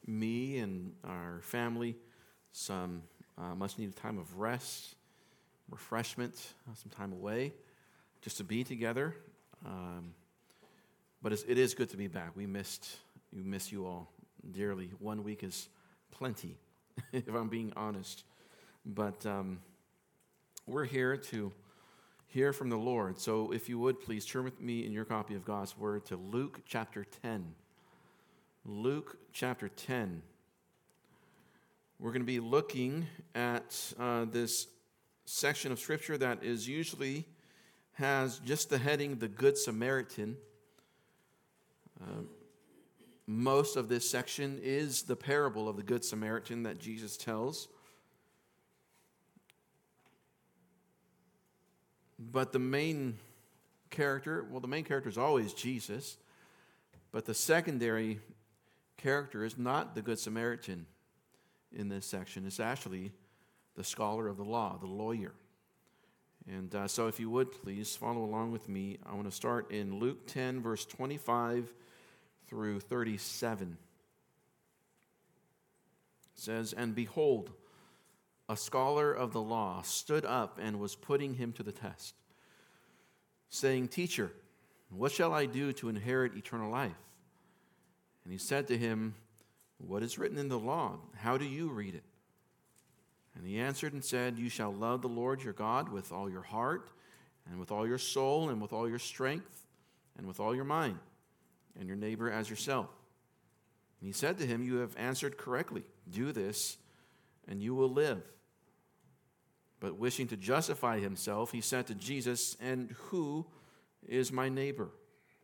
me and our family some much-needed time of rest, refreshment, some time away, just to be together. But it is good to be back. We miss you all dearly. 1 week is plenty, if I'm being honest. But we're here to hear from the Lord. So if you would, please turn with me in your copy of God's Word to Luke chapter 10. Luke chapter 10. We're going to be looking at this section of Scripture that is usually has just the heading, the Good Samaritan. Most of this section is the parable of the Good Samaritan that Jesus tells. But the main character is always Jesus. But the secondary character is not the Good Samaritan in this section. It's actually the scholar of the law, the lawyer. And so if you would, please follow along with me. I want to start in Luke 10, verse 25 through 37. It says, "And behold, a scholar of the law stood up and was putting him to the test, saying, 'Teacher, what shall I do to inherit eternal life?' And he said to him, 'What is written in the law? How do you read it?' And he answered and said, 'You shall love the Lord your God with all your heart, and with all your soul, and with all your strength, and with all your mind, and your neighbor as yourself.' And he said to him, 'You have answered correctly. Do this, and you will live.' But wishing to justify himself, he said to Jesus, 'And who is my neighbor?'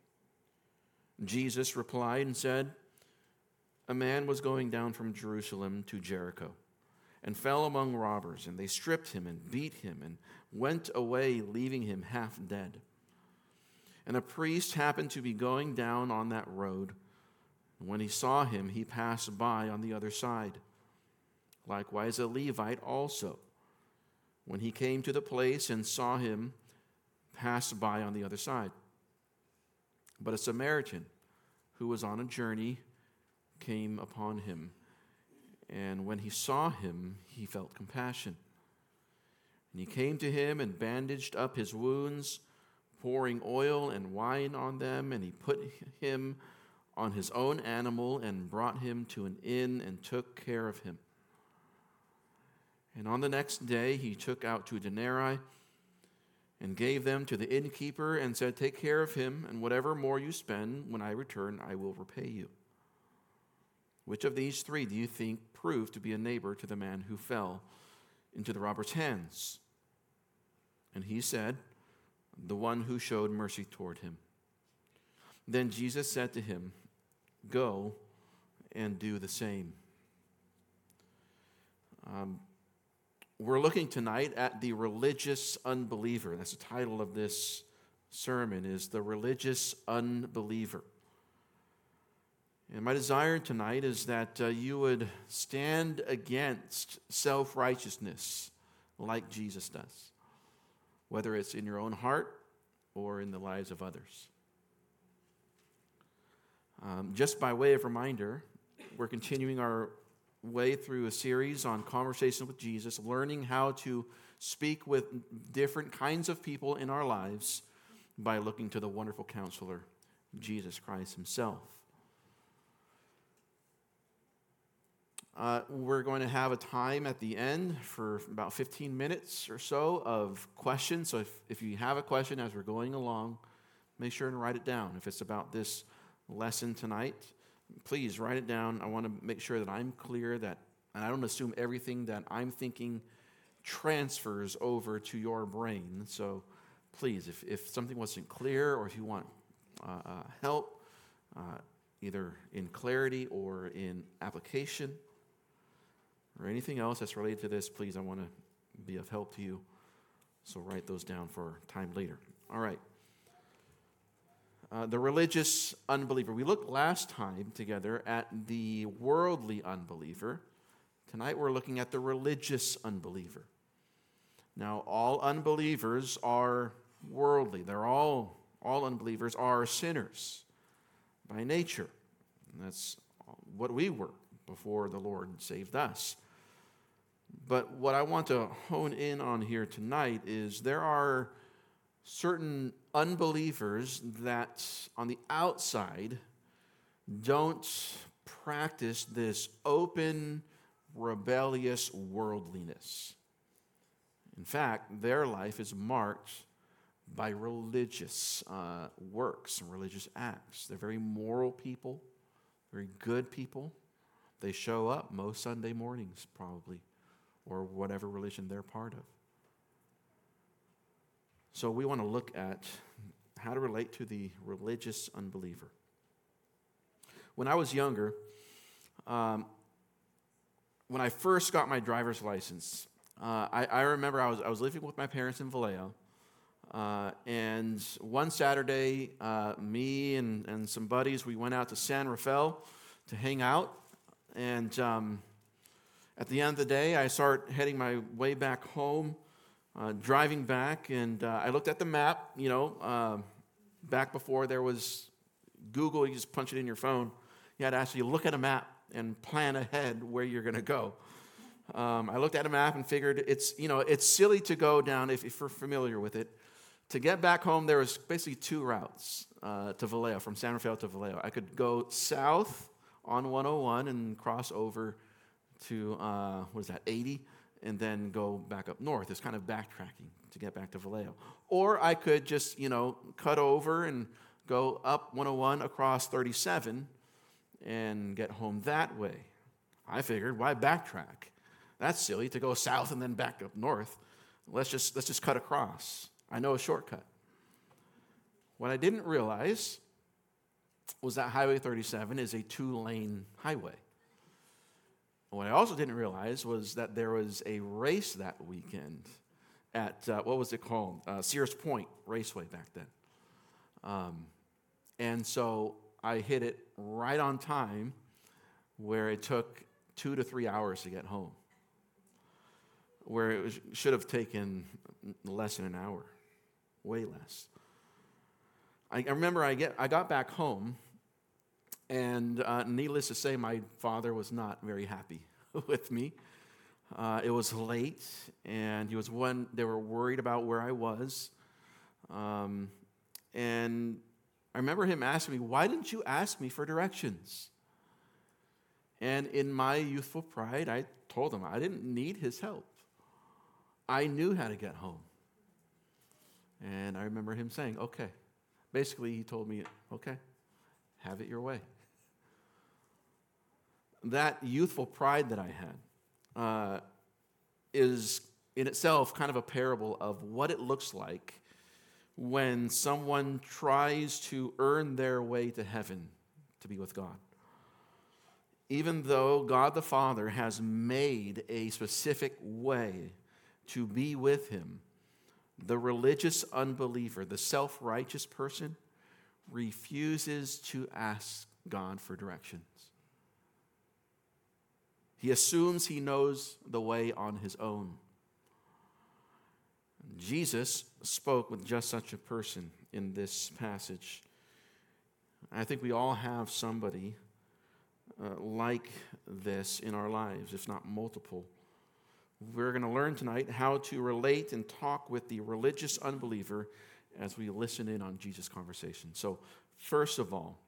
Jesus replied and said, 'A man was going down from Jerusalem to Jericho, and fell among robbers, and they stripped him and beat him and went away, leaving him half dead. And a priest happened to be going down on that road, and when he saw him, he passed by on the other side. Likewise, a Levite also, when he came to the place and saw him, passed by on the other side. But a Samaritan, who was on a journey, came upon him. And when he saw him, he felt compassion. And he came to him and bandaged up his wounds, pouring oil and wine on them. And he put him on his own animal and brought him to an inn and took care of him. And on the next day he took out 2 denarii and gave them to the innkeeper and said, 'Take care of him, and whatever more you spend, when I return, I will repay you.' Which of these 3 do you think proved to be a neighbor to the man who fell into the robber's hands?" And he said, "The one who showed mercy toward him." Then Jesus said to him, "Go and do the same." We're looking tonight at the religious unbeliever. That's the title of this sermon, is the religious unbeliever. And my desire tonight is that you would stand against self-righteousness like Jesus does, whether it's in your own heart or in the lives of others. Just by way of reminder, we're continuing our way through a series on conversation with Jesus, learning how to speak with different kinds of people in our lives by looking to the wonderful counselor, Jesus Christ himself. We're going to have a time at the end for about 15 minutes or so of questions. So if you have a question as we're going along, make sure and write it down. If it's about this lesson tonight, please write it down. I want to make sure that I'm clear, and I don't assume everything that I'm thinking transfers over to your brain. So please, if something wasn't clear, or if you want help, either in clarity or in application, or anything else that's related to this, please, I want to be of help to you. So write those down for time later. All right. The religious unbeliever. We looked last time together at the worldly unbeliever. Tonight we're looking at the religious unbeliever. Now, all unbelievers are worldly. All unbelievers are sinners by nature. And that's what we were before the Lord saved us. But what I want to hone in on here tonight is there are certain unbelievers that on the outside don't practice this open, rebellious worldliness. In fact, their life is marked by religious works and religious acts. They're very moral people, very good people. They show up most Sunday mornings, probably, or whatever religion they're part of. So we want to look at how to relate to the religious unbeliever. When I was younger, when I first got my driver's license, I remember I was living with my parents in Vallejo, and one Saturday, me and some buddies, we went out to San Rafael to hang out, and at the end of the day, I start heading my way back home, driving back, and I looked at the map, back before there was Google, you just punch it in your phone. You had to actually look at a map and plan ahead where you're going to go. I looked at a map and figured it's silly to go down, if you're familiar with it. To get back home, there was basically two routes to Vallejo, from San Rafael to Vallejo. I could go south on 101 and cross over to, 80, and then go back up north. It's kind of backtracking to get back to Vallejo. Or I could just, cut over and go up 101 across 37 and get home that way. I figured, why backtrack? That's silly to go south and then back up north. Let's just cut across. I know a shortcut. What I didn't realize was that Highway 37 is a 2-lane highway. What I also didn't realize was that there was a race that weekend at, what was it called? Sears Point Raceway back then. And so I hit it right on time, where it took 2 to 3 hours to get home, where it should have taken less than an hour, way less. I remember I got back home, and needless to say, my father was not very happy with me. It was late, and they were worried about where I was. And I remember him asking me, "Why didn't you ask me for directions?" And in my youthful pride, I told him I didn't need his help. I knew how to get home. And I remember him saying, "Okay." Basically, he told me, "Okay, have it your way." That youthful pride that I had is in itself kind of a parable of what it looks like when someone tries to earn their way to heaven to be with God. Even though God the Father has made a specific way to be with him, the religious unbeliever, the self-righteous person, refuses to ask God for directions. He assumes he knows the way on his own. Jesus spoke with just such a person in this passage. I think we all have somebody like this in our lives, if not multiple. We're going to learn tonight how to relate and talk with the religious unbeliever as we listen in on Jesus' conversation. So, first of all,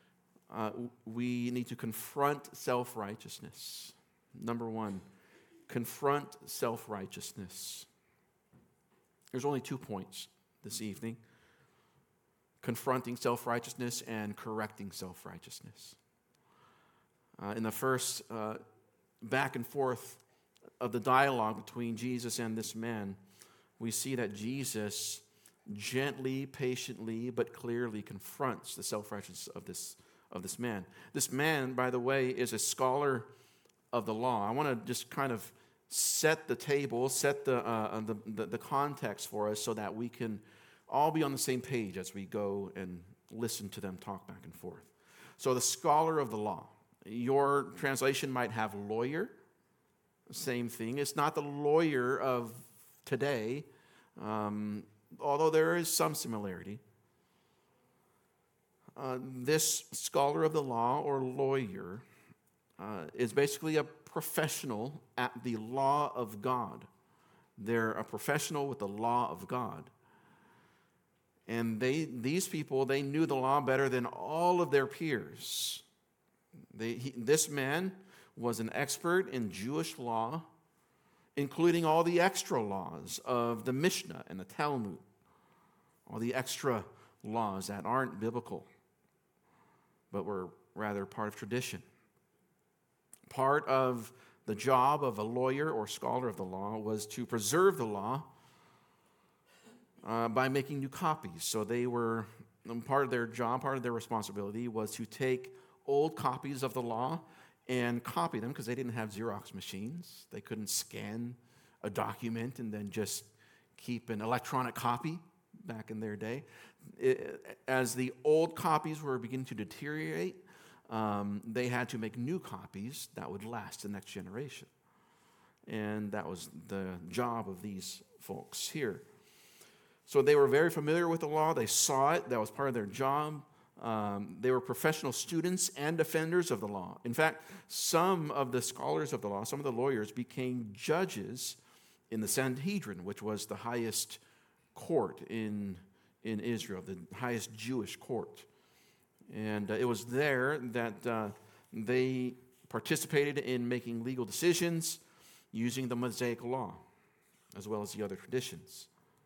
we need to confront self-righteousness. Number one, confront self-righteousness. There's only 2 points this evening: confronting self-righteousness and correcting self-righteousness. In the first back and forth of the dialogue between Jesus and this man, we see that Jesus gently, patiently, but clearly confronts the self-righteousness of this man. This man, by the way, is a scholar of the law. I want to just kind of set the table, set the context for us so that we can all be on the same page as we go and listen to them talk back and forth. So the scholar of the law. Your translation might have lawyer. Same thing. It's not the lawyer of today, although there is some similarity. This scholar of the law or lawyer is basically a professional at the law of God. They're a professional with the law of God. And these people, they knew the law better than all of their peers. This man was an expert in Jewish law, including all the extra laws of the Mishnah and the Talmud, all the extra laws that aren't biblical, but were rather part of tradition. Part of the job of a lawyer or scholar of the law was to preserve the law by making new copies. So they were, part of their job, part of their responsibility was to take old copies of the law and copy them, because they didn't have Xerox machines. They couldn't scan a document and then just keep an electronic copy back in their day. As the old copies were beginning to deteriorate, they had to make new copies that would last the next generation. And that was the job of these folks here. So they were very familiar with the law. They saw it. That was part of their job. They were professional students and defenders of the law. In fact, some of the scholars of the law, some of the lawyers, became judges in the Sanhedrin, which was the highest court in Israel, the highest Jewish court. And it was there that they participated in making legal decisions using the Mosaic law, as well as the other traditions.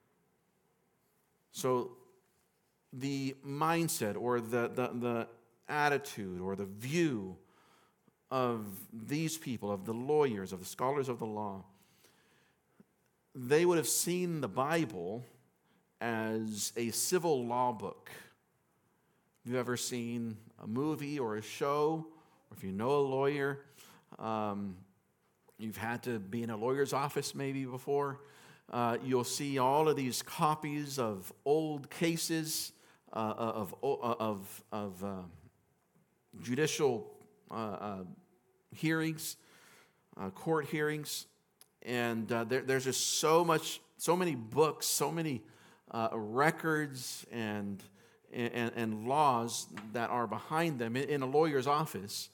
So the mindset or the attitude or the view of these people, of the lawyers, of the scholars of the law, they would have seen the Bible as a civil law book. If you've ever seen a movie or a show, or if you know a lawyer, you've had to be in a lawyer's office maybe before, you'll see all of these copies of old cases, of judicial hearings, court hearings, and there's just so many books, so many records and laws that are behind them in a lawyer's office.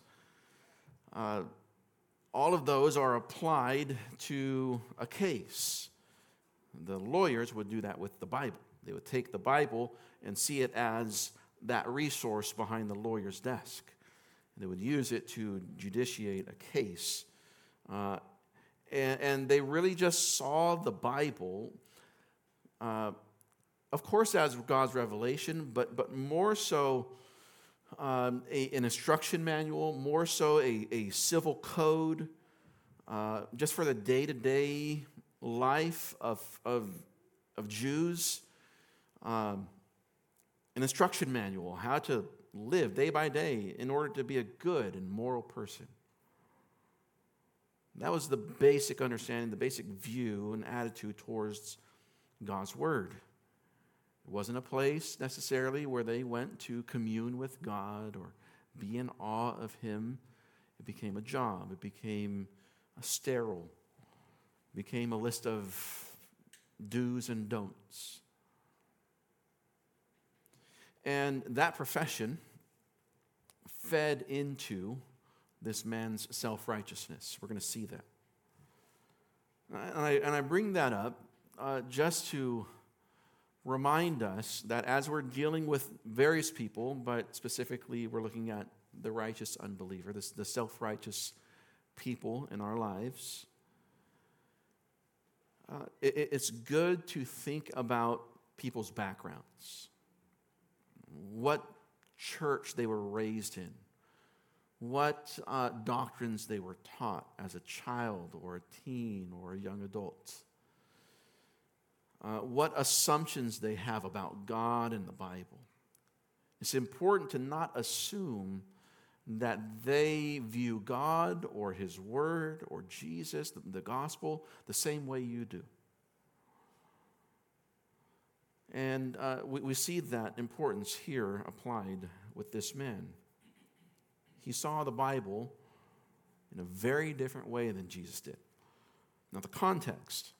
All of those are applied to a case. The lawyers would do that with the Bible. They would take the Bible and see it as that resource behind the lawyer's desk. They would use it to judiciate a case. And they really just saw the Bible, of course, as God's revelation, but more so an instruction manual, more so a civil code, just for the day-to-day life of Jews, an instruction manual, how to live day by day in order to be a good and moral person. That was the basic understanding, the basic view and attitude towards God's Word. It wasn't a place necessarily where they went to commune with God or be in awe of Him. It became a job. It became a sterile. It became a list of do's and don'ts. And that profession fed into this man's self-righteousness. We're going to see that. And I bring that up just to remind us that as we're dealing with various people, but specifically we're looking at the righteous unbeliever, the self-righteous people in our lives, it's good to think about people's backgrounds, what church they were raised in, what doctrines they were taught as a child or a teen or a young adult, what assumptions they have about God and the Bible. It's important to not assume that they view God or His Word or Jesus, the gospel, the same way you do. And we see that importance here applied with this man. He saw the Bible in a very different way than Jesus did. Now, the context,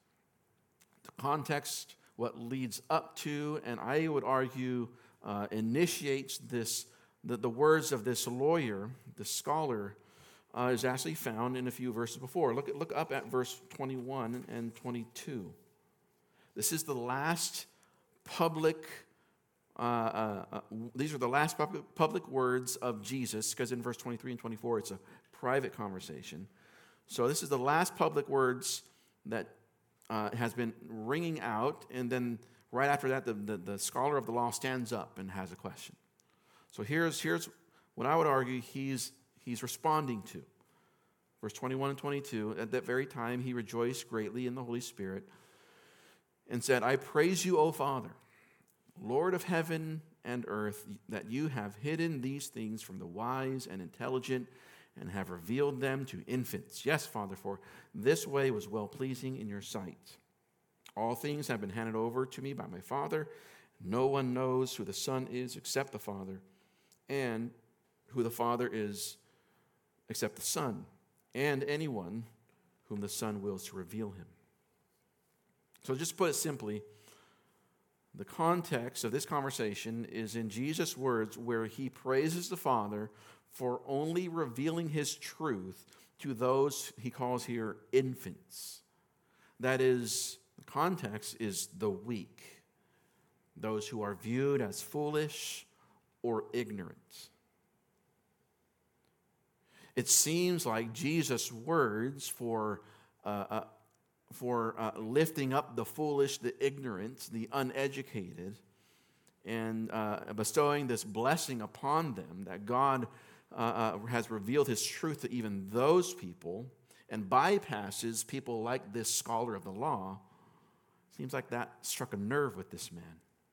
what leads up to, and I would argue initiates this, the words of this lawyer, the scholar, is actually found in a few verses before. Look up at verse 21 and 22. This is the last public, these are the last public words of Jesus, because in verse 23 and 24 it's a private conversation. So this is the last public words that has been ringing out, and then right after that the scholar of the law stands up and has a question. So here's what I would argue he's responding to. Verse 21 and 22, at that very time he rejoiced greatly in the Holy Spirit and said, I praise you, O Father, Lord of heaven and earth, that you have hidden these things from the wise and intelligent and have revealed them to infants. Yes, Father, for this way was well-pleasing in your sight. All things have been handed over to me by my Father. No one knows who the Son is except the Father, and who the Father is except the Son, and anyone whom the Son wills to reveal him. So just to put it simply, the context of this conversation is in Jesus' words where he praises the Father for only revealing his truth to those he calls here infants. That is, the context is the weak, those who are viewed as foolish or ignorant. It seems like Jesus' words for lifting up the foolish, the ignorant, the uneducated, and bestowing this blessing upon them, that God has revealed his truth to even those people and bypasses people like this scholar of the law. Seems like that struck a nerve with this man.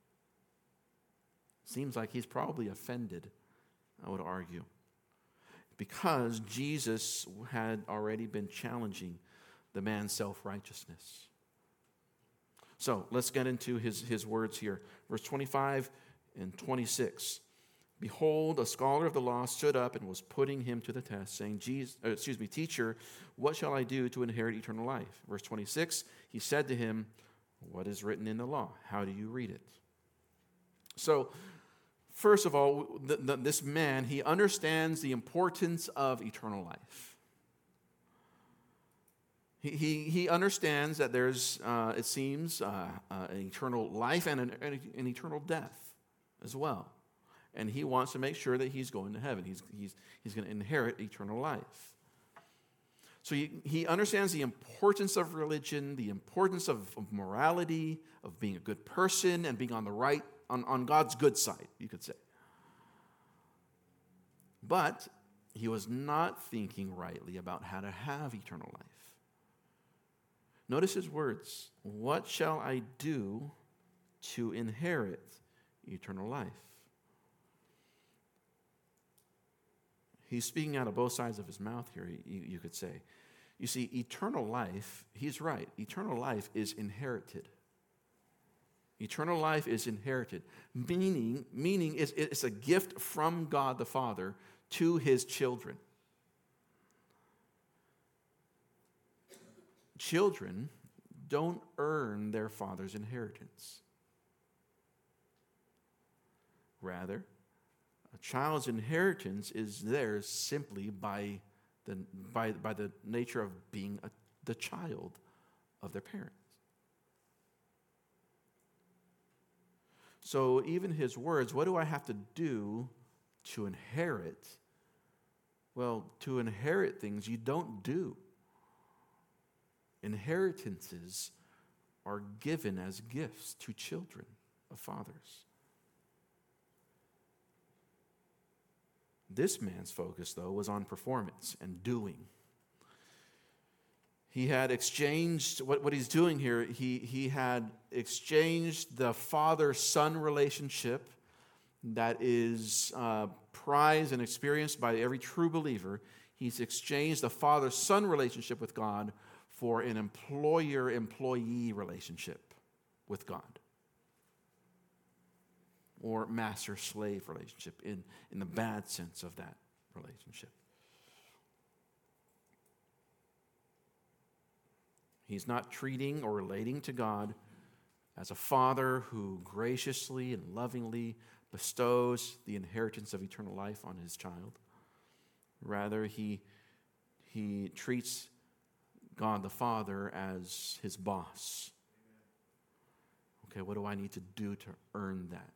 Seems like he's probably offended, I would argue, because Jesus had already been challenging the man's self-righteousness. So let's get into his words here. Verse 25 and 26. Behold, a scholar of the law stood up and was putting him to the test, saying, Teacher, what shall I do to inherit eternal life? Verse 26, he said to him, what is written in the law? How do you read it? So, first of all, this man, he understands the importance of eternal life. He understands that there's, it seems, an eternal life and an eternal death as well. And he wants to make sure that he's going to heaven. He's going to inherit eternal life. So he understands the importance of religion, the importance of morality, of being a good person, and being on the right, on God's good side, you could say. But he was not thinking rightly about how to have eternal life. Notice his words, what shall I do to inherit eternal life? He's speaking out of both sides of his mouth here, you could say. You see, eternal life, he's right, eternal life is inherited. Eternal life is inherited, meaning it's a gift from God the Father to his children. Children don't earn their father's inheritance. Rather, a child's inheritance is theirs simply by the nature of being the child of their parents. So even his words, what do I have to do to inherit? Well, to inherit things you don't do. Inheritances are given as gifts to children of fathers. This man's focus, though, was on performance and doing. He had exchanged, what he's doing here, he had exchanged the father-son relationship that is prized and experienced by every true believer. He's exchanged the father-son relationship with God for an employer-employee relationship with God, or master-slave relationship in the bad sense of that relationship. He's not treating or relating to God as a father who graciously and lovingly bestows the inheritance of eternal life on his child. Rather, he he treats God the Father as his boss. Okay, what do I need to do to earn that?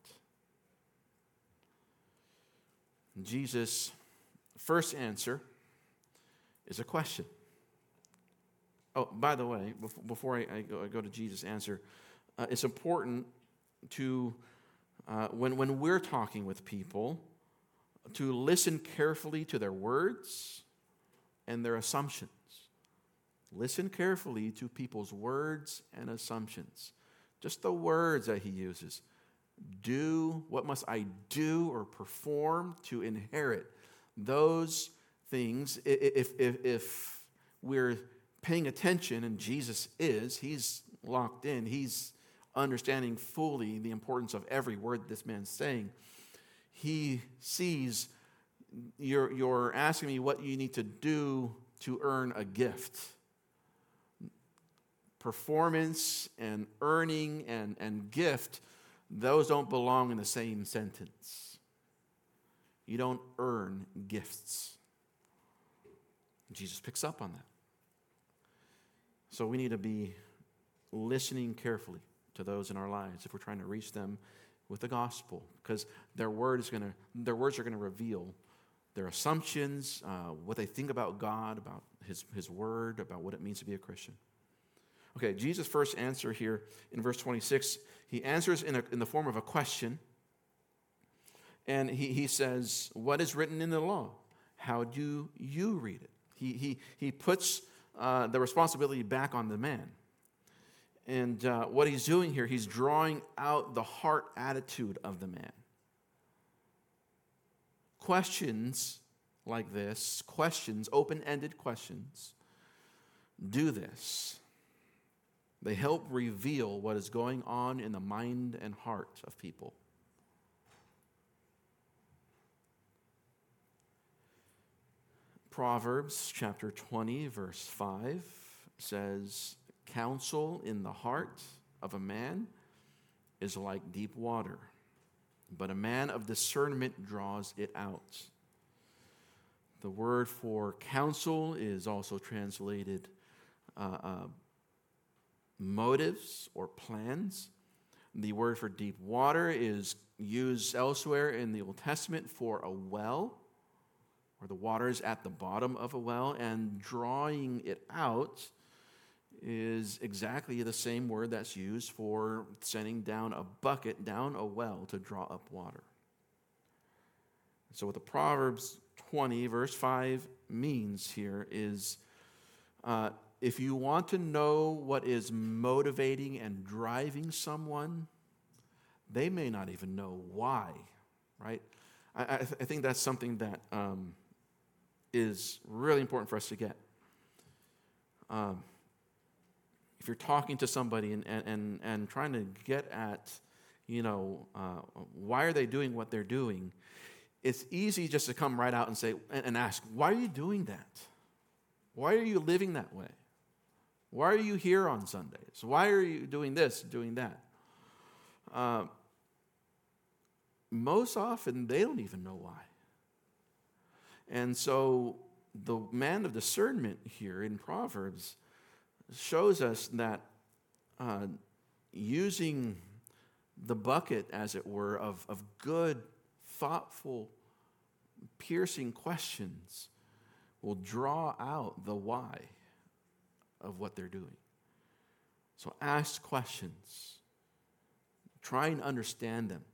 Jesus' first answer is a question. Oh, by the way, before I go to Jesus' answer, it's important to, when we're talking with people, to listen carefully to their words and their assumptions. Listen carefully to people's words and assumptions. Just the words that he uses. What must I do or perform to inherit those things? If we're paying attention, and Jesus is, he's locked in, he's understanding fully the importance of every word this man's saying. He sees you're asking me what you need to do to earn a gift. Performance and earning and gift, those don't belong in the same sentence. You don't earn gifts. Jesus picks up on that. So we need to be listening carefully to those in our lives if we're trying to reach them with the gospel, because their words are going to reveal their assumptions, what they think about God, about his word, about what it means to be a Christian. Okay, Jesus' first answer here in verse 26, he answers in the form of a question. And he says, what is written in the law? How do you read it? He puts the responsibility back on the man. And what he's doing here, he's drawing out the heart attitude of the man. Questions like this, open-ended questions, do this. They help reveal what is going on in the mind and heart of people. Proverbs chapter 20, verse 5 says, counsel in the heart of a man is like deep water, but a man of discernment draws it out. The word for counsel is also translated motives or plans. The word for deep water is used elsewhere in the Old Testament for a well, where the water is at the bottom of a well, and drawing it out is exactly the same word that's used for sending down a bucket down a well to draw up water. So what the Proverbs 20 verse 5 means here is if you want to know what is motivating and driving someone, they may not even know why, right? I think that's something that is really important for us to get. If you're talking to somebody and trying to get at, why are they doing what they're doing, it's easy just to come right out and say and ask, why are you doing that? Why are you living that way? Why are you here on Sundays? Why are you doing this, doing that? Most often, they don't even know why. And so the man of discernment here in Proverbs shows us that using the bucket, as it were, of good, thoughtful, piercing questions will draw out the why of what they're doing. So ask questions. Try and understand them.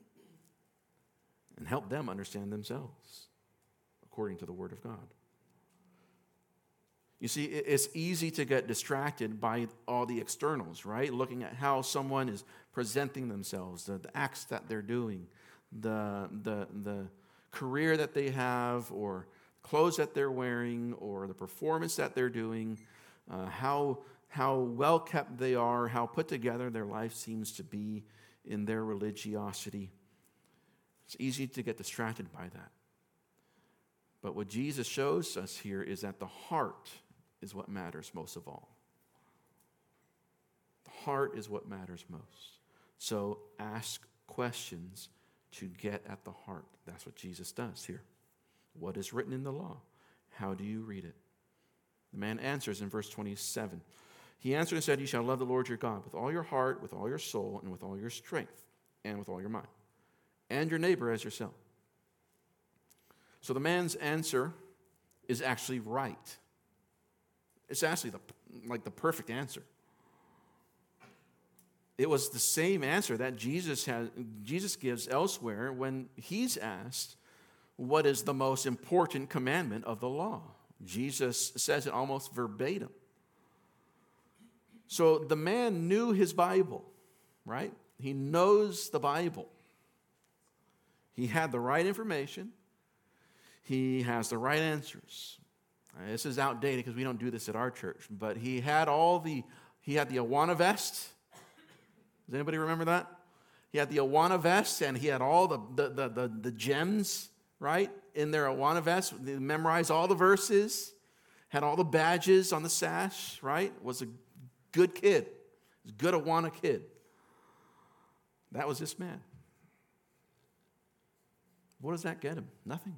And help them understand themselves according to the Word of God. You see, it's easy to get distracted by all the externals, right? Looking at how someone is presenting themselves, the acts that they're doing, the career that they have, or clothes that they're wearing, or the performance that they're doing, how well kept they are, how put together their life seems to be in their religiosity. It's easy to get distracted by that. But what Jesus shows us here is that the heart is what matters most of all. The heart is what matters most. So ask questions to get at the heart. That's what Jesus does here. What is written in the law? How do you read it? The man answers in verse 27. He answered and said, "You shall love the Lord your God with all your heart, with all your soul, and with all your strength, and with all your mind, and your neighbor as yourself." So the man's answer is actually right. It's actually the perfect answer. It was the same answer that Jesus gives elsewhere when he's asked, what is the most important commandment of the law? Jesus says it almost verbatim. So the man knew his Bible, right? He knows the Bible. He had the right information. He has the right answers. This is outdated because we don't do this at our church, but he had the Awana vest. Does anybody remember that? He had the Awana vest, and he had all the gems, right, in their Awana vest. They memorized all the verses, had all the badges on the sash, right? Was a good kid. Was a good Awana kid. That was this man. What does that get him? Nothing.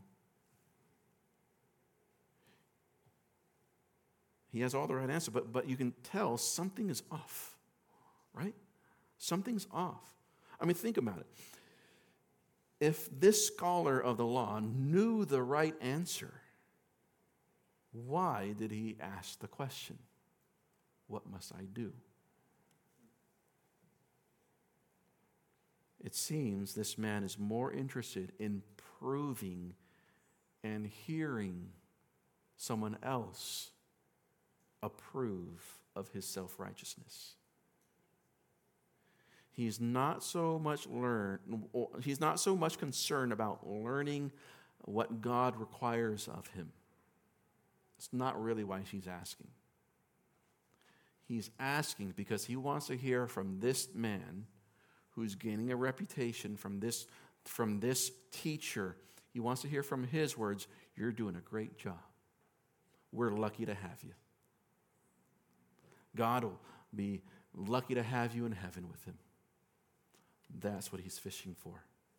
He has all the right answer, but you can tell something is off, right? Something's off. I mean, think about it. If this scholar of the law knew the right answer, why did he ask the question, "What must I do?" It seems this man is more interested in proving and hearing someone else approve of his self-righteousness. He's not so much concerned about learning what God requires of him. It's not really why he's asking. He's asking because he wants to hear from this man who's gaining a reputation from this teacher. He wants to hear from his words, "You're doing a great job. We're lucky to have you. God will be lucky to have you in heaven with him." That's what he's fishing for.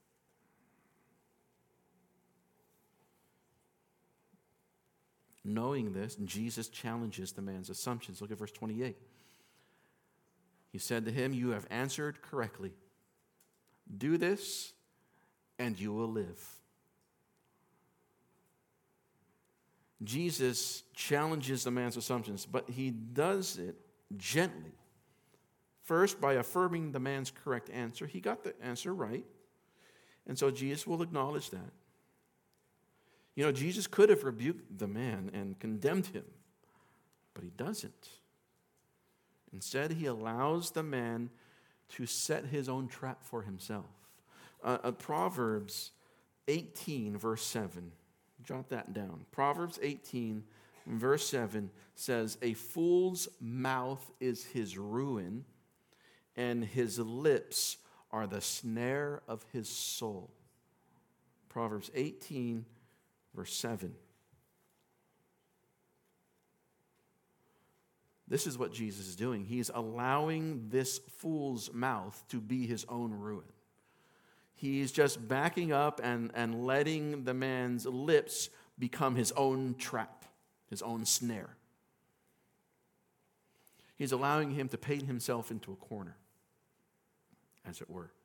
Knowing this, Jesus challenges the man's assumptions. Look at verse 28. He said to him, "You have answered correctly. Do this, and you will live." Jesus challenges the man's assumptions, but he does it gently. First, by affirming the man's correct answer. He got the answer right. And so Jesus will acknowledge that. You know, Jesus could have rebuked the man and condemned him, but he doesn't. Instead, he allows the man to set his own trap for himself. Proverbs 18, verse 7. Jot that down. Proverbs 18, verse 7 says, "A fool's mouth is his ruin, and his lips are the snare of his soul." Proverbs 18, verse 7. This is what Jesus is doing. He's allowing this fool's mouth to be his own ruin. He's just backing up and letting the man's lips become his own trap, his own snare. He's allowing him to paint himself into a corner, as it were.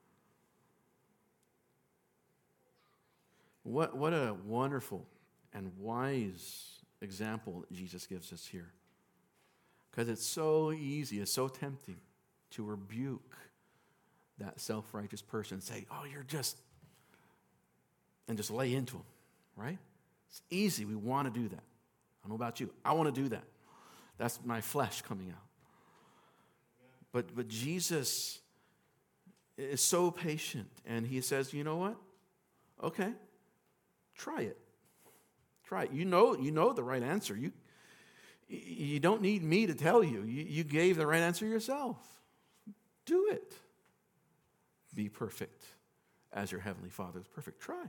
What a wonderful and wise example that Jesus gives us here. Because it's so easy, it's so tempting to rebuke that self-righteous person and say, "Oh, you're just," and just lay into him, right? It's easy. We want to do that. I don't know about you. I want to do that. That's my flesh coming out. But Jesus is so patient, and he says, "You know what? Okay, try it. Try it. You know the right answer. You don't need me to tell you. You gave the right answer yourself. Do it. Be perfect as your heavenly Father is perfect." Try.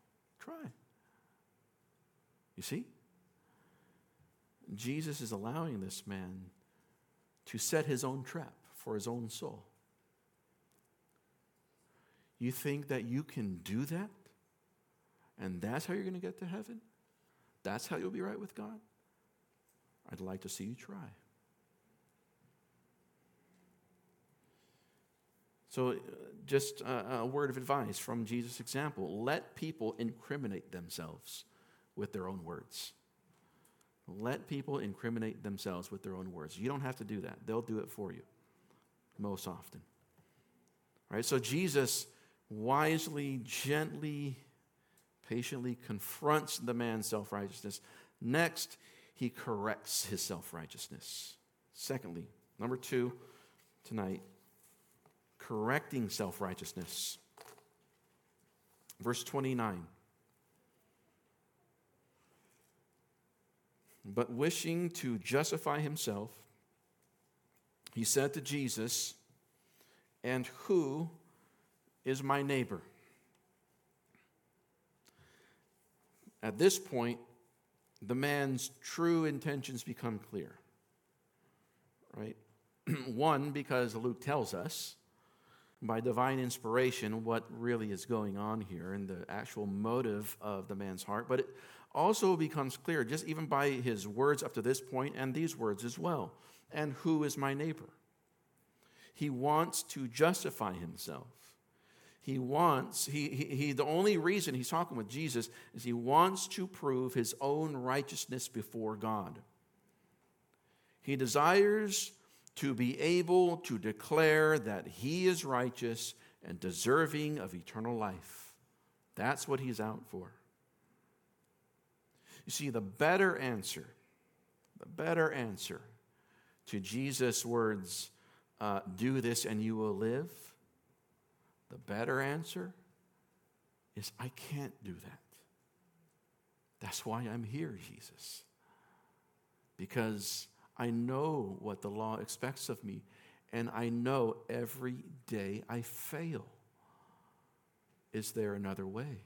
You see? Jesus is allowing this man to set his own trap for his own soul. You think that you can do that? And that's how you're going to get to heaven? That's how you'll be right with God? I'd like to see you try. So just a word of advice from Jesus' example. Let people incriminate themselves with their own words. Let people incriminate themselves with their own words. You don't have to do that. They'll do it for you most often. Right? So Jesus wisely, gently, patiently confronts the man's self-righteousness. Next, he corrects his self-righteousness. Secondly, number 2 tonight, correcting self-righteousness. Verse 29. But wishing to justify himself, he said to Jesus, "And who is my neighbor?" At this point, the man's true intentions become clear. Right? One, because Luke tells us by divine inspiration what really is going on here and the actual motive of the man's heart. But it also becomes clear, just even by his words up to this point and these words as well. And who is my neighbor? He wants to justify himself. The only reason he's talking with Jesus is he wants to prove his own righteousness before God. He desires to be able to declare that he is righteous and deserving of eternal life. That's what he's out for. You see, the better answer to Jesus' words, do this and you will live, the better answer is, I can't do that. That's why I'm here, Jesus. Because I know what the law expects of me, and I know every day I fail. Is there another way?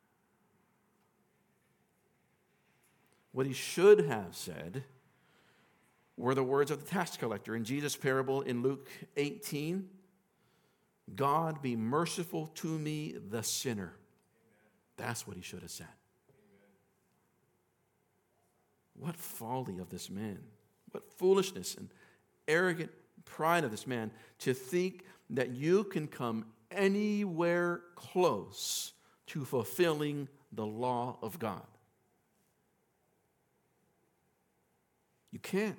What he should have said were the words of the tax collector in Jesus' parable in Luke 18. God, be merciful to me, the sinner. That's what he should have said. What folly of this man. What foolishness and arrogant pride of this man to think that you can come anywhere close to fulfilling the law of God. You can't.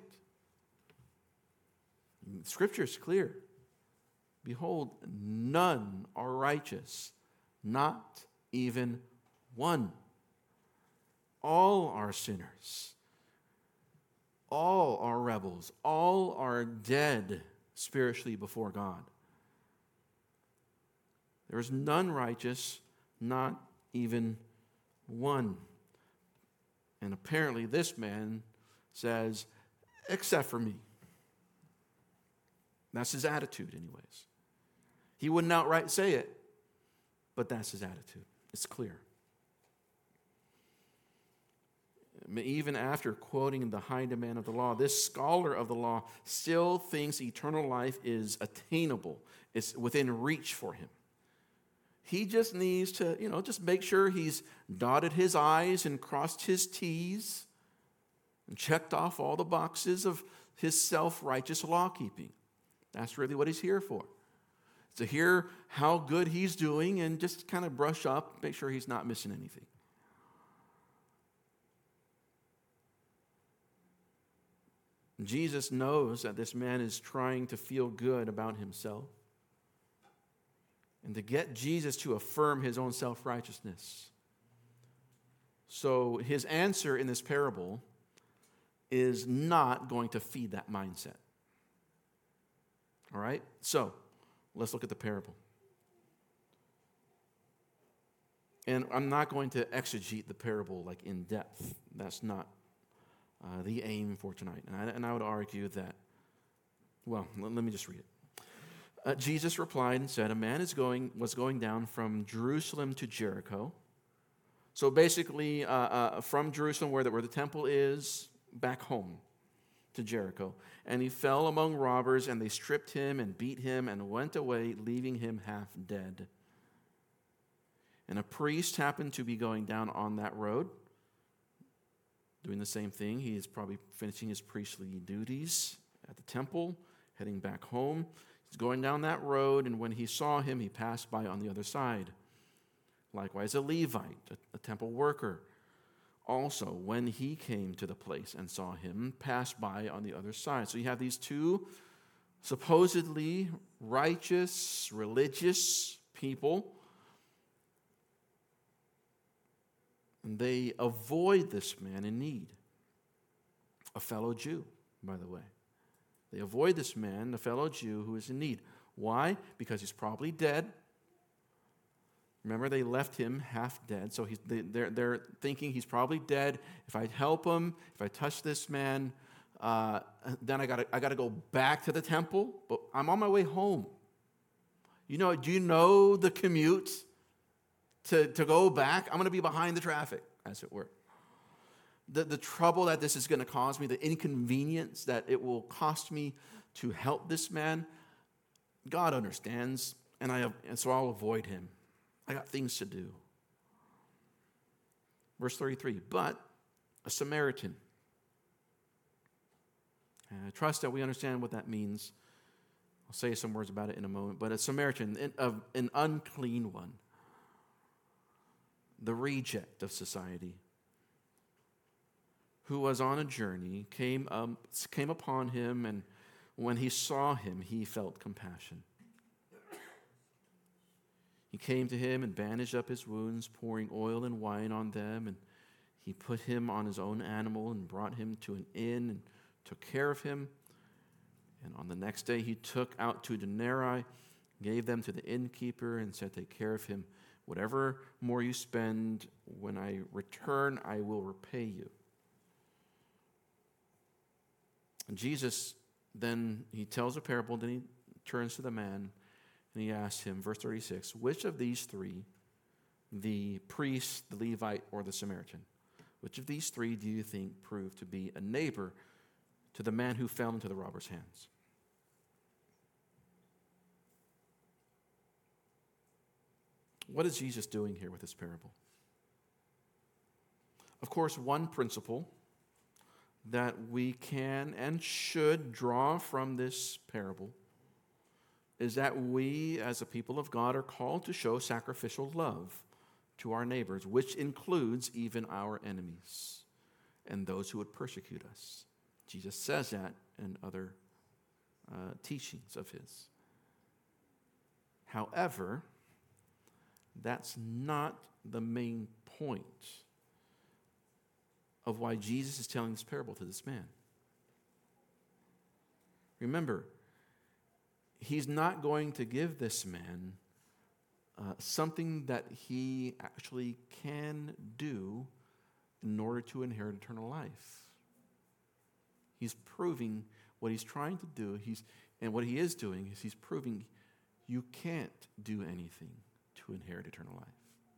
Scripture is clear. Behold, none are righteous, not even one. All are sinners. All are rebels. All are dead spiritually before God. There is none righteous, not even one. And apparently this man says, except for me. That's his attitude anyways. He wouldn't outright say it, but that's his attitude. It's clear. Even after quoting the high demand of the law, this scholar of the law still thinks eternal life is attainable. It's within reach for him. He just needs to, just make sure he's dotted his I's and crossed his T's and checked off all the boxes of his self-righteous law-keeping. That's really what he's here for. To hear how good he's doing and just kind of brush up, make sure he's not missing anything. Jesus knows that this man is trying to feel good about himself and to get Jesus to affirm his own self-righteousness. So his answer in this parable is not going to feed that mindset. All right? So let's look at the parable. And I'm not going to exegete the parable like in depth. That's not the aim for tonight. And I would argue that, well, let me just read it. Jesus replied and said, a man was going down from Jerusalem to Jericho. So basically, from Jerusalem, where the temple is, back home to Jericho. And he fell among robbers, and they stripped him and beat him and went away, leaving him half dead. And a priest happened to be going down on that road. doing the same thing. He is probably finishing his priestly duties at the temple, heading back home. He's going down that road, and when he saw him, he passed by on the other side. Likewise, a Levite, a temple worker, also, when he came to the place and saw him, passed by on the other side. So you have these two supposedly righteous, religious people. And they avoid this man in need, a fellow Jew, by the way. They avoid this man, a fellow Jew who is in need. Why? Because he's probably dead. Remember, they left him half dead, so they're thinking he's probably dead. If I help him, if I touch this man, then I gotta go back to the temple. But I'm on my way home. Do you know the commute to go back? I'm going to be behind the traffic, as it were. The trouble that this is going to cause me, the inconvenience that it will cost me to help this man, God understands, and so I'll avoid him. I got things to do. Verse 33, but a Samaritan. And I trust that we understand what that means. I'll say some words about it in a moment. But a Samaritan, an unclean one, the reject of society, who was on a journey, came upon him, and when he saw him, he felt compassion. He came to him and bandaged up his wounds, pouring oil and wine on them, and he put him on his own animal and brought him to an inn and took care of him. And on the next day he took out 2 denarii, gave them to the innkeeper, and said, take care of him. Whatever more you spend, when I return, I will repay you. And Jesus, then he tells a parable, then he turns to the man, and he asks him, verse 36, which of these three, the priest, the Levite, or the Samaritan, which of these three do you think proved to be a neighbor to the man who fell into the robber's hands? What is Jesus doing here with this parable? Of course, one principle that we can and should draw from this parable is that we, as a people of God, are called to show sacrificial love to our neighbors, which includes even our enemies and those who would persecute us. Jesus says that in other teachings of his. However, that's not the main point of why Jesus is telling this parable to this man. Remember, he's not going to give this man something that he actually can do in order to inherit eternal life. He's proving what he's trying to do, and what he is doing is he's proving you can't do anything to inherit eternal life.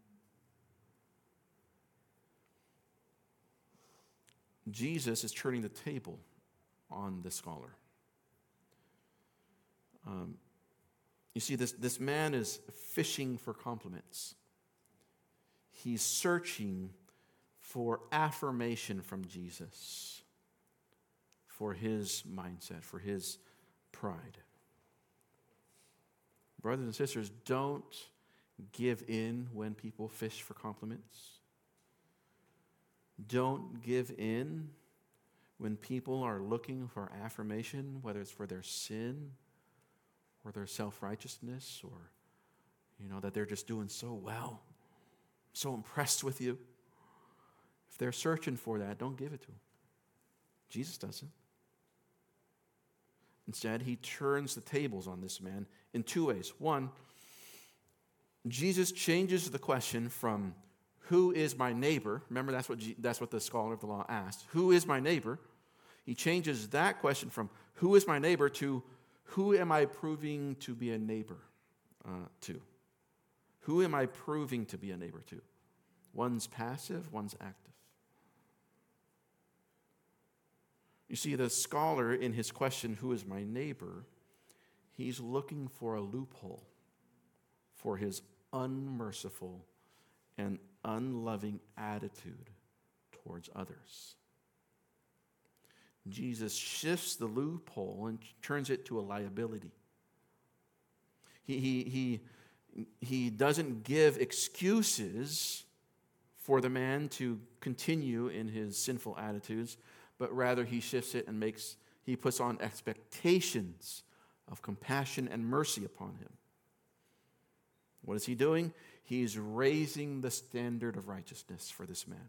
Jesus is turning the table on the scholar. You see, this man is fishing for compliments. He's searching for affirmation from Jesus for his mindset, for his pride. Brothers and sisters, don't give in when people fish for compliments. Don't give in when people are looking for affirmation, whether it's for their sin or their self-righteousness, or that they're just doing so well. I'm so impressed with you. If they're searching for that, don't give it to them. Jesus doesn't. Instead, he turns the tables on this man in 2 ways. One, Jesus changes the question from who is my neighbor? Remember, that's what the scholar of the law asked. Who is my neighbor? He changes that question from who is my neighbor to who am I proving to be a neighbor to? Who am I proving to be a neighbor to? One's passive, one's active. You see, the scholar in his question, who is my neighbor, he's looking for a loophole for his unmerciful and unloving attitude towards others. Jesus shifts the loophole and turns it to a liability. He doesn't give excuses for the man to continue in his sinful attitudes, but rather he shifts it and he puts on expectations of compassion and mercy upon him. What is he doing? He's raising the standard of righteousness for this man.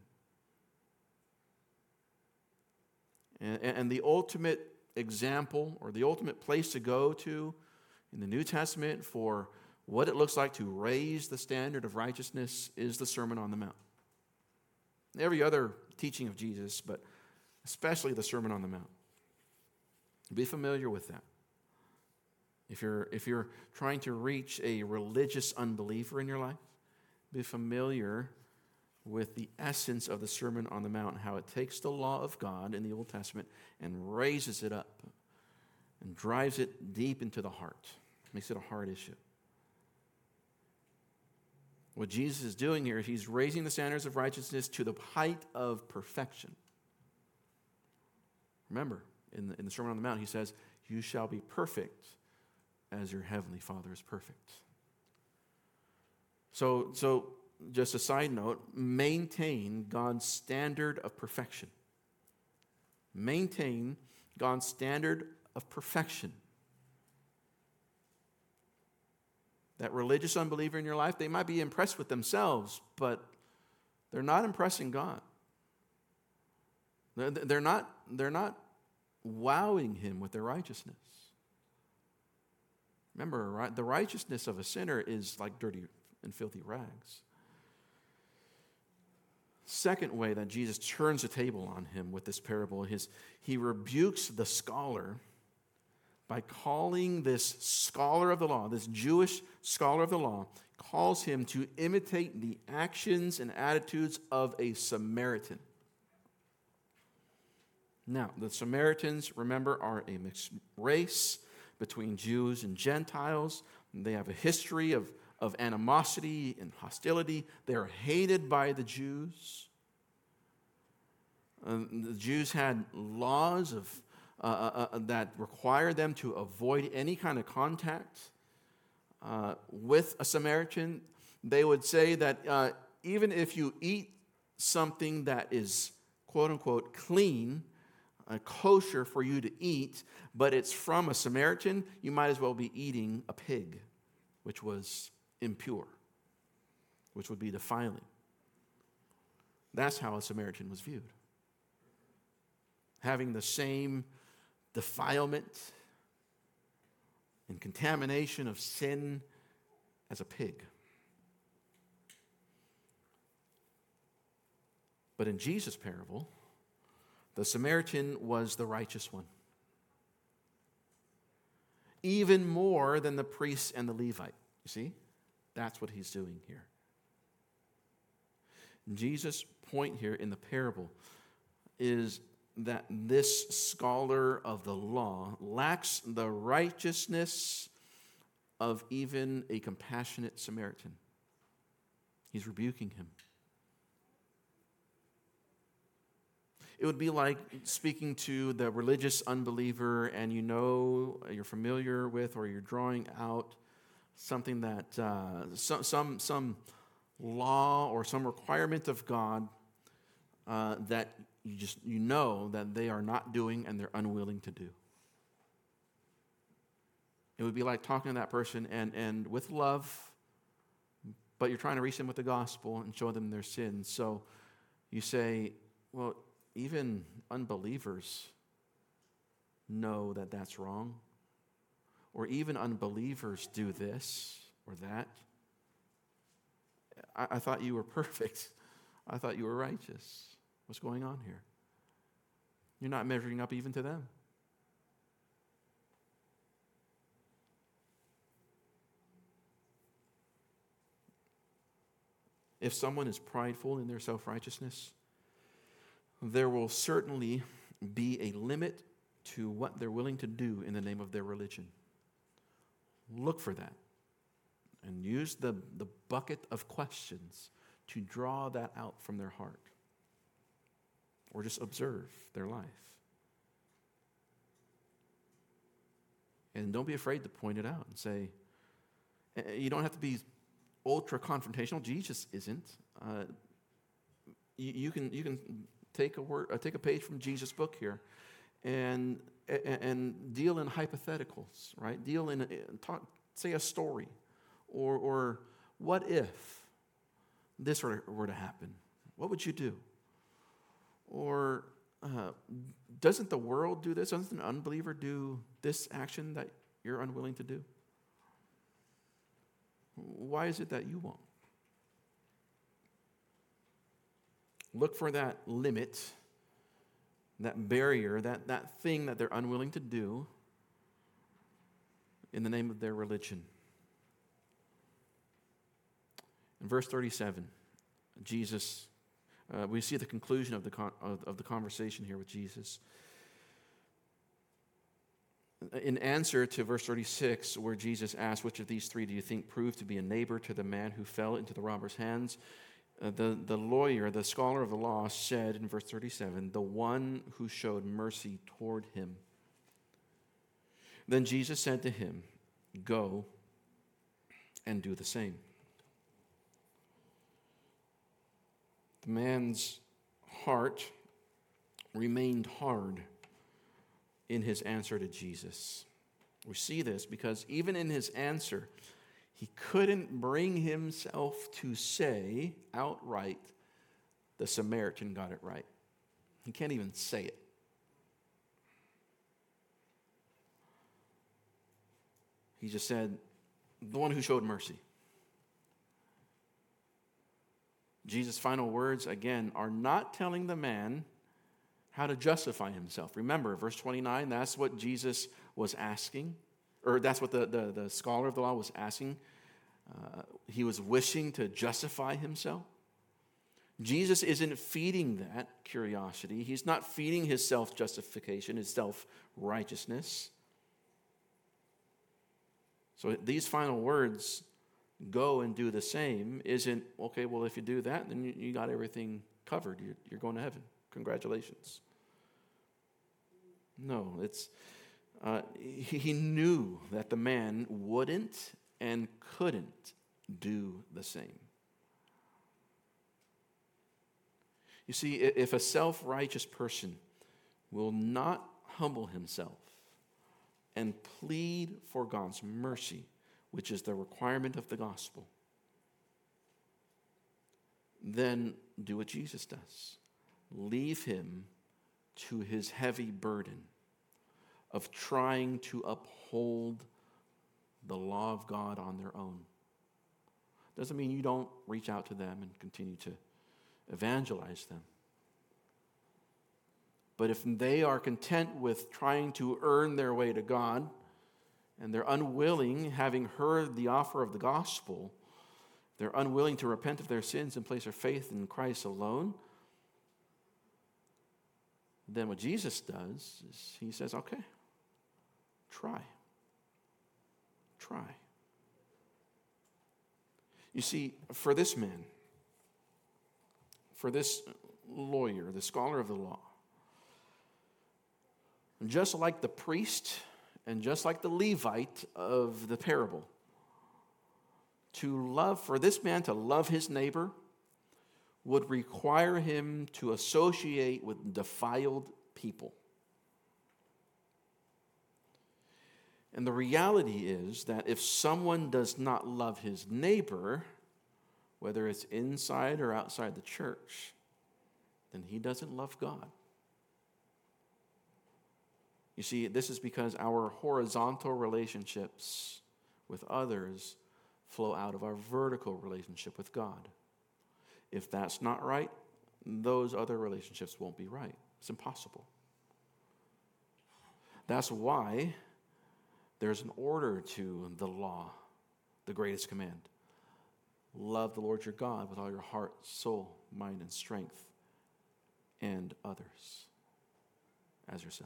And the ultimate example, or the ultimate place to go to in the New Testament for what it looks like to raise the standard of righteousness, is the Sermon on the Mount. Every other teaching of Jesus, but especially the Sermon on the Mount. Be familiar with that. If you're trying to reach a religious unbeliever in your life, be familiar with the essence of the Sermon on the Mount, how it takes the law of God in the Old Testament and raises it up and drives it deep into the heart, makes it a hard issue. What Jesus is doing here is he's raising the standards of righteousness to the height of perfection. Remember, in the Sermon on the Mount, he says, "You shall be perfect as your heavenly Father is perfect." So just a side note, maintain God's standard of perfection. Maintain God's standard of perfection. That religious unbeliever in your life, they might be impressed with themselves, but they're not impressing God. They're not wowing him with their righteousness. Remember, the righteousness of a sinner is like dirty and filthy rags. Second way that Jesus turns the table on him with this parable is he rebukes the scholar by calling this scholar of the law, this Jewish scholar of the law, calls him to imitate the actions and attitudes of a Samaritan. Now, the Samaritans, remember, are a mixed race between Jews and Gentiles. They have a history of animosity and hostility. They are hated by the Jews. The Jews had laws that required them to avoid any kind of contact with a Samaritan. They would say that even if you eat something that is quote-unquote clean, kosher for you to eat, but it's from a Samaritan, you might as well be eating a pig, which was impure, which would be defiling. That's how a Samaritan was viewed. Having the same defilement and contamination of sin as a pig. But in Jesus' parable, the Samaritan was the righteous one. Even more than the priest and the Levite. You see? That's what he's doing here. Jesus' point here in the parable is that this scholar of the law lacks the righteousness of even a compassionate Samaritan. He's rebuking him. It would be like speaking to the religious unbeliever and you're familiar with, or you're drawing out something that some law or some requirement of God that you know that they are not doing and they're unwilling to do. It would be like talking to that person and with love, but you're trying to reach them with the gospel and show them their sins. So you say, well, even unbelievers know that that's wrong. Or even unbelievers do this or that. I thought you were perfect. I thought you were righteous. What's going on here? You're not measuring up even to them. If someone is prideful in their self-righteousness, there will certainly be a limit to what they're willing to do in the name of their religion. Look for that and use the bucket of questions to draw that out from their heart, or just observe their life. And don't be afraid to point it out and say, you don't have to be ultra confrontational. Jesus isn't. You can take a page from Jesus' book here, and deal in hypotheticals, right? Say a story, or what if this were to happen? What would you do? Or doesn't the world do this? Doesn't an unbeliever do this action that you're unwilling to do? Why is it that you won't? Look for that limit, that barrier, that thing that they're unwilling to do in the name of their religion. In verse 37, Jesus, we see the conclusion of the conversation here with Jesus. In answer to verse 36, where Jesus asked, which of these three do you think proved to be a neighbor to the man who fell into the robber's hands? The lawyer, the scholar of the law, said in verse 37, the one who showed mercy toward him. Then Jesus said to him, go and do the same. The man's heart remained hard in his answer to Jesus. We see this because even in his answer, he couldn't bring himself to say outright, the Samaritan got it right. He can't even say it. He just said, the one who showed mercy. Jesus' final words, again, are not telling the man how to justify himself. Remember, verse 29, that's what Jesus was asking, or that's what the scholar of the law was asking. He was wishing to justify himself. Jesus isn't feeding that curiosity. He's not feeding his self-justification, his self-righteousness. So these final words, go and do the same, isn't, okay, well, if you do that, then you got everything covered. You're going to heaven. Congratulations. No, it's he knew that the man wouldn't and couldn't do the same. You see, if a self-righteous person will not humble himself and plead for God's mercy, which is the requirement of the gospel, then do what Jesus does. Leave him to his heavy burden of trying to uphold the law of God on their own. Doesn't mean you don't reach out to them and continue to evangelize them. But if they are content with trying to earn their way to God, and they're unwilling, having heard the offer of the gospel, they're unwilling to repent of their sins and place their faith in Christ alone, then what Jesus does is he says, okay, try. You see, for this man, for this lawyer, the scholar of the law, just like the priest and just like the Levite of the parable, for this man to love his neighbor would require him to associate with defiled people. And the reality is that if someone does not love his neighbor, whether it's inside or outside the church, then he doesn't love God. You see, this is because our horizontal relationships with others flow out of our vertical relationship with God. If that's not right, those other relationships won't be right. It's impossible. That's why there's an order to the law, the greatest command. Love the Lord your God with all your heart, soul, mind, and strength, and others as yourself.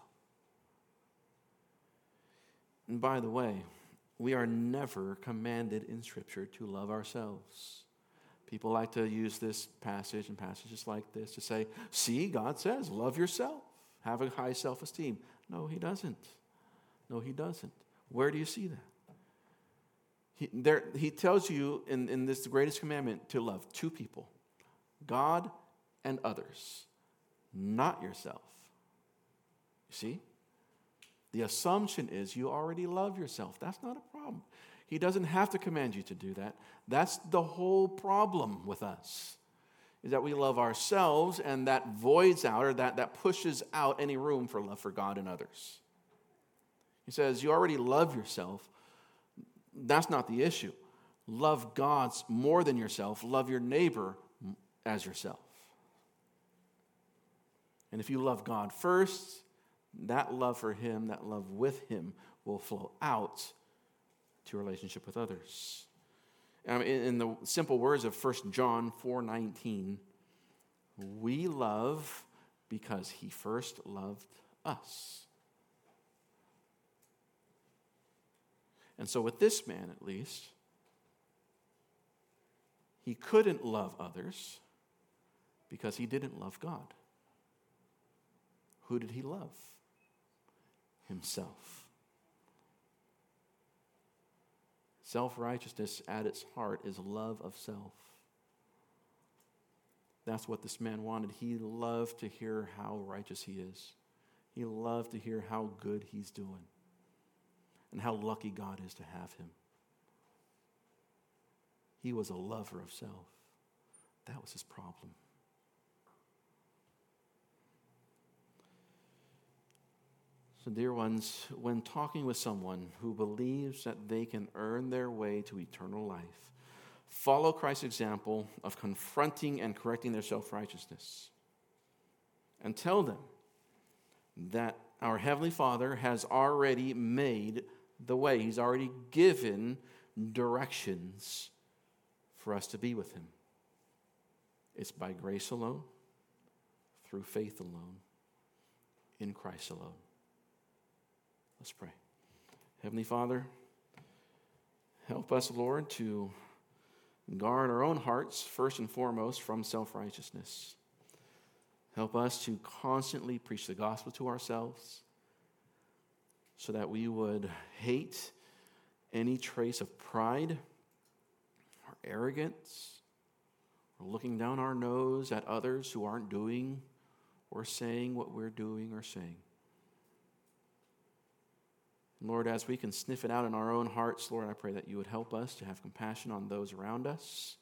And by the way, we are never commanded in Scripture to love ourselves. People like to use this passage and passages like this to say, see, God says, love yourself. Have a high self-esteem. No, he doesn't. No, he doesn't. Where do you see that? He tells you in this greatest commandment to love two people, God and others, not yourself. You see? The assumption is you already love yourself. That's not a problem. He doesn't have to command you to do that. That's the whole problem with us, is that we love ourselves, and that voids out, or that pushes out any room for love for God and others. He says, you already love yourself. That's not the issue. Love God more than yourself. Love your neighbor as yourself. And if you love God first, that love for him, that love with him will flow out to your relationship with others. In the simple words of 1 John 4:19, we love because he first loved us. And so with this man, at least, he couldn't love others because he didn't love God. Who did he love? Himself. Self-righteousness at its heart is love of self. That's what this man wanted. He loved to hear how righteous he is. He loved to hear how good he's doing and how lucky God is to have him. He was a lover of self. That was his problem. So, dear ones, when talking with someone who believes that they can earn their way to eternal life, follow Christ's example of confronting and correcting their self-righteousness. And tell them that our Heavenly Father has already made the way. He's already given directions for us to be with him. It's by grace alone, through faith alone, in Christ alone. Let's pray. Heavenly Father, help us, Lord, to guard our own hearts, first and foremost, from self-righteousness. Help us to constantly preach the gospel to ourselves so that we would hate any trace of pride or arrogance or looking down our nose at others who aren't doing or saying what we're doing or saying. Lord, as we can sniff it out in our own hearts, Lord, I pray that you would help us to have compassion on those around us.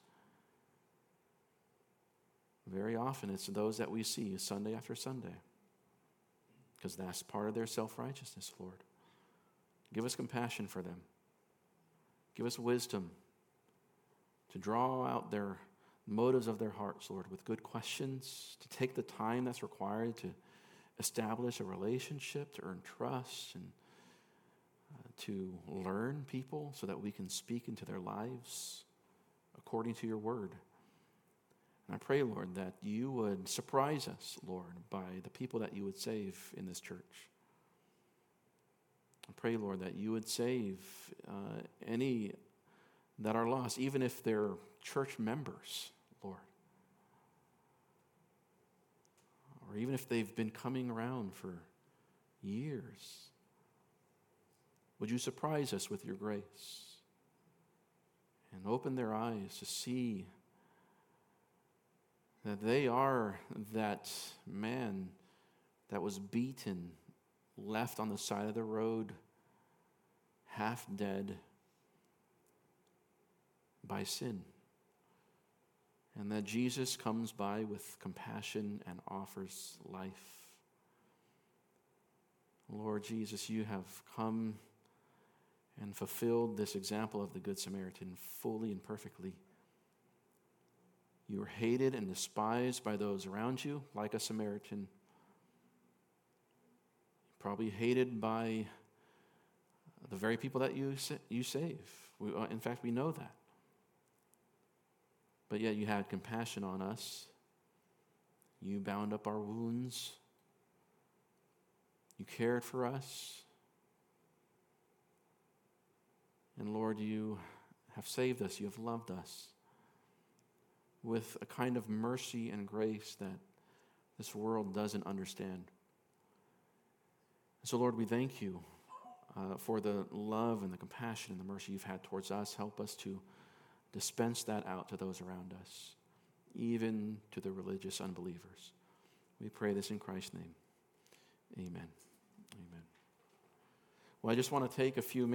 Very often it's those that we see Sunday after Sunday, because that's part of their self-righteousness, Lord. Give us compassion for them. Give us wisdom to draw out their motives of their hearts, Lord, with good questions, to take the time that's required to establish a relationship, to earn trust, and to learn people so that we can speak into their lives according to your word. And I pray, Lord, that you would surprise us, Lord, by the people that you would save in this church. I pray, Lord, that you would save any that are lost, even if they're church members, Lord. Or even if they've been coming around for years. Would you surprise us with your grace and open their eyes to see that they are that man that was beaten, left on the side of the road, half dead by sin, and that Jesus comes by with compassion and offers life. Lord Jesus, you have come and fulfilled this example of the Good Samaritan fully and perfectly. You were hated and despised by those around you, like a Samaritan. Probably hated by the very people that you save. In fact, we know that. But yet you had compassion on us. You bound up our wounds. You cared for us. And Lord, you have saved us. You have loved us with a kind of mercy and grace that this world doesn't understand. So, Lord, we thank you for the love and the compassion and the mercy you've had towards us. Help us to dispense that out to those around us, even to the religious unbelievers. We pray this in Christ's name. Amen. Amen. Well, I just want to take a few minutes.